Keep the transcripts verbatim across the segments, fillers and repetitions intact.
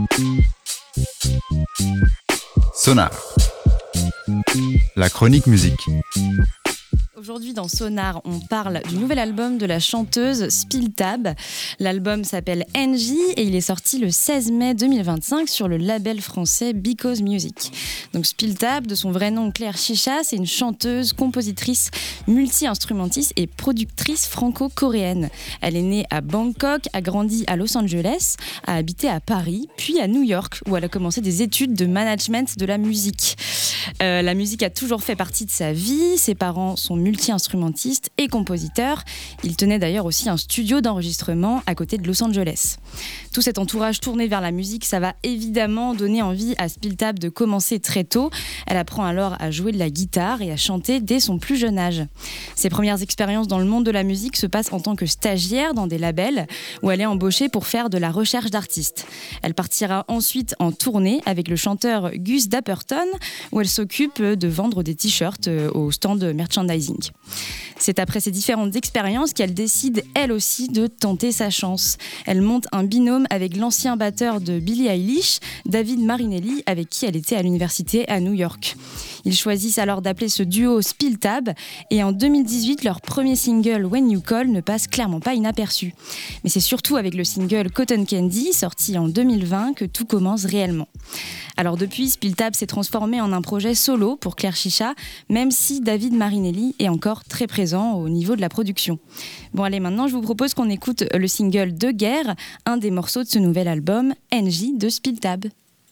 Sonar, la chronique musique. Aujourd'hui dans Sonar, on parle du nouvel album de la chanteuse Spilltab. L'album s'appelle N J et il est sorti le seize mai deux mille vingt-cinq sur le label français Because Music. Donc Spilltab, de son vrai nom Claire Chicha, c'est une chanteuse, compositrice, multi-instrumentiste et productrice franco-coréenne. Elle est née à Bangkok, a grandi à Los Angeles, a habité à Paris, puis à New York où elle a commencé des études de management de la musique. Euh, la musique a toujours fait partie de sa vie, ses parents sont multi-instrumentiste et compositeur. Il tenait d'ailleurs aussi un studio d'enregistrement à côté de Los Angeles. Tout cet entourage tourné vers la musique, ça va évidemment donner envie à Spilltab de commencer très tôt. Elle apprend alors à jouer de la guitare et à chanter dès son plus jeune âge. Ses premières expériences dans le monde de la musique se passent en tant que stagiaire dans des labels où elle est embauchée pour faire de la recherche d'artistes. Elle partira ensuite en tournée avec le chanteur Gus Dapperton où elle s'occupe de vendre des t-shirts au stand merchandising. C'est après ces différentes expériences qu'elle décide, elle aussi, de tenter sa chance. Elle monte un binôme avec l'ancien batteur de Billie Eilish, David Marinelli, avec qui elle était à l'université à New York. Ils choisissent alors d'appeler ce duo Spilltab et en deux mille dix-huit, leur premier single When You Call ne passe clairement pas inaperçu. Mais c'est surtout avec le single Cotton Candy, sorti en deux mille vingt, que tout commence réellement. Alors depuis, Spilltab s'est transformé en un projet solo pour Claire Chicha, même si David Marinelli est encore très présent au niveau de la production. Bon allez, maintenant je vous propose qu'on écoute le single De Guerre, un des morceaux de ce nouvel album, N J de Spilltab.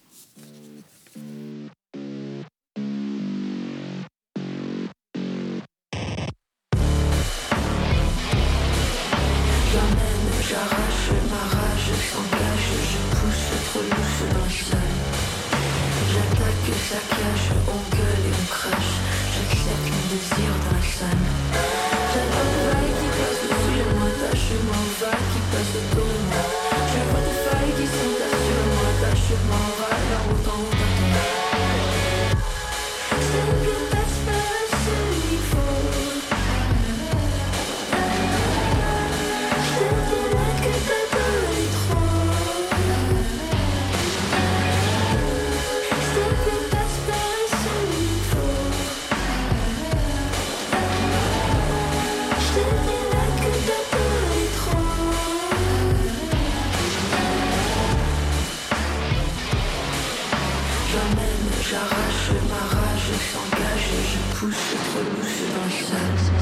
J'arrache ma rage, s'engage, je pousse trop lousse dans le sol. J'attaque, saccage, on gueule et on crache. J'accepte mon désir dans la salle. J'adore le vague qui passe au-dessus de moi, tâche-moi au vague qui passe autour de moi. Je vois des failles qui sont sur moi, tâche-moi au râle, leur autant on t'attend. Ce qui passe pas, ce qu'il faut. J'arrache ma rage, s'engage, je pousse trop lousse dans le sable.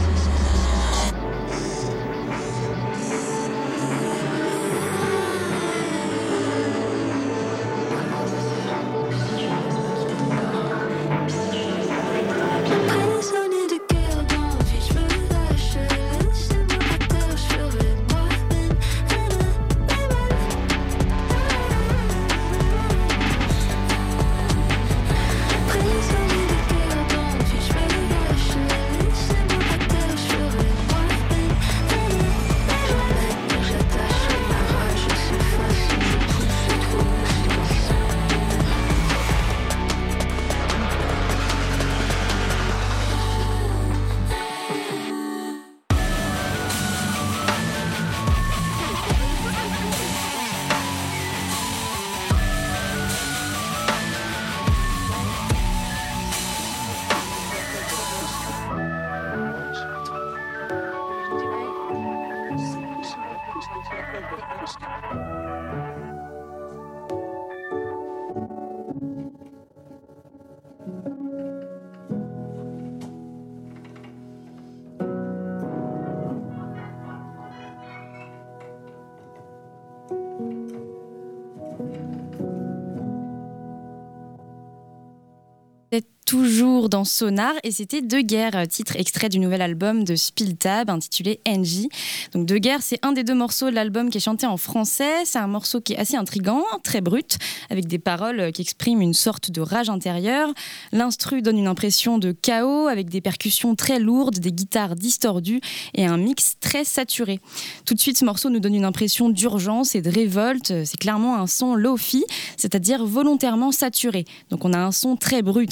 Toujours dans Sonar et c'était De Guerre, titre extrait du nouvel album de Spilltab intitulé N J. Donc De Guerre, c'est un des deux morceaux de l'album qui est chanté en français. C'est un morceau qui est assez intriguant, très brut, avec des paroles qui expriment une sorte de rage intérieure. L'instru donne une impression de chaos avec des percussions très lourdes, des guitares distordues et un mix très saturé. Tout de suite, ce morceau nous donne une impression d'urgence et de révolte. C'est clairement un son lo-fi, c'est-à-dire volontairement saturé. Donc on a un son très brut en fait. Hein.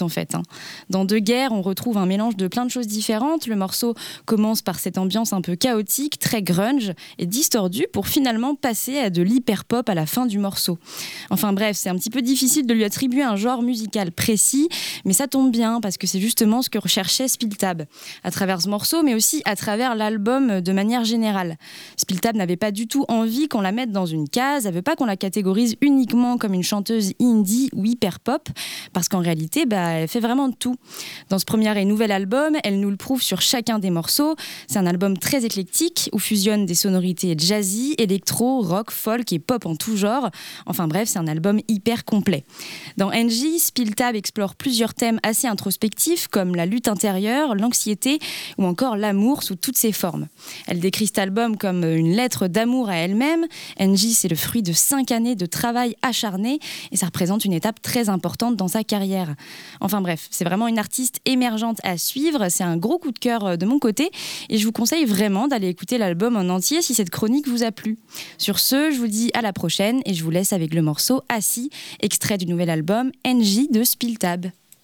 Dans Deux guerres, on retrouve un mélange de plein de choses différentes. Le morceau commence par cette ambiance un peu chaotique, très grunge et distordue pour finalement passer à de l'hyper-pop à la fin du morceau. Enfin bref, c'est un petit peu difficile de lui attribuer un genre musical précis, mais ça tombe bien parce que c'est justement ce que recherchait Spiltab à travers ce morceau, mais aussi à travers l'album de manière générale. Spiltab n'avait pas du tout envie qu'on la mette dans une case, elle veut pas qu'on la catégorise uniquement comme une chanteuse indie ou hyper-pop, parce qu'en réalité, bah, elle fait vraiment de tout. Dans ce premier et nouvel album, elle nous le prouve sur chacun des morceaux. C'est un album très éclectique où fusionnent des sonorités jazzy, électro, rock, folk et pop en tout genre. Enfin bref, c'est un album hyper complet. Dans Angie, Spiltab explore plusieurs thèmes assez introspectifs comme la lutte intérieure, l'anxiété ou encore l'amour sous toutes ses formes. Elle décrit cet album comme une lettre d'amour à elle-même. Angie, c'est le fruit de cinq années de travail acharné et ça représente une étape très importante dans sa carrière. Enfin bref, c'est vraiment une artiste émergente à suivre. C'est un gros coup de cœur de mon côté et je vous conseille vraiment d'aller écouter l'album en entier si cette chronique vous a plu. Sur ce, je vous dis à la prochaine et je vous laisse avec le morceau Assis, extrait du nouvel album Angie de Spiltab.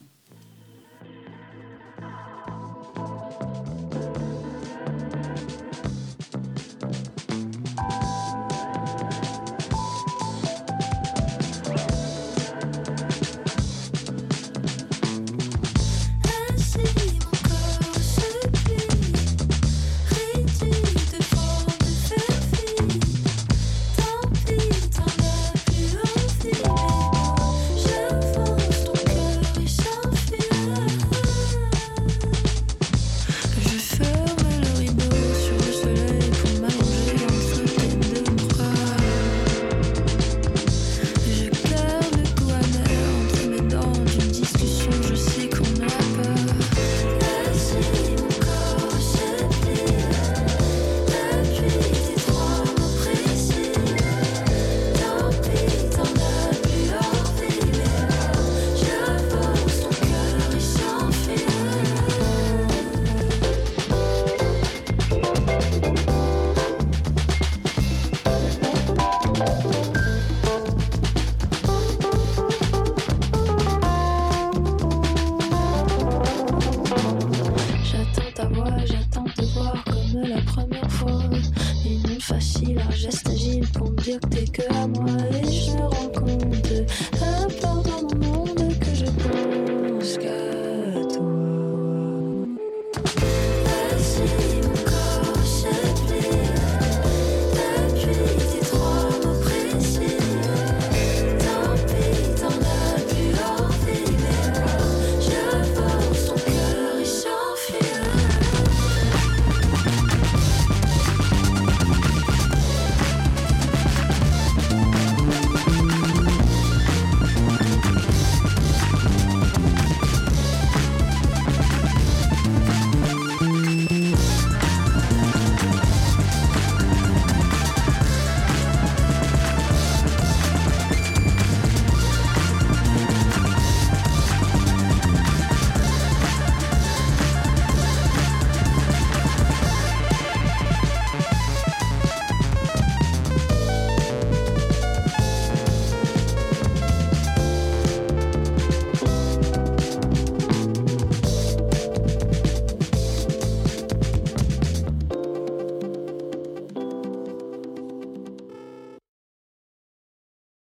Facile, un geste agile pour me dire que t'es que à moi. Et je me rends compte, à part dans mon monde, que je pense que